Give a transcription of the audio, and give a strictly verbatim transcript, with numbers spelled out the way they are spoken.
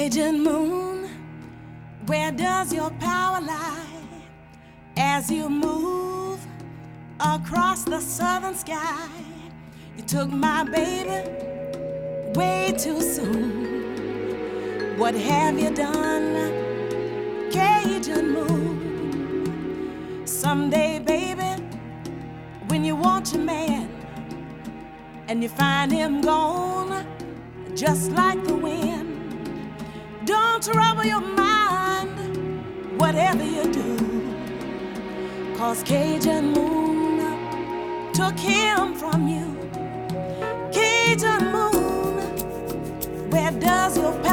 Cajun moon, where does your power lie as you move across the southern sky? You took my baby way too soon. What have you done, Cajun moon? Someday, baby, when you want your man and you find him gone, just like the wind, don't trouble your mind, whatever you do, 'cause Cajun moon took him from you. Cajun moon, where does your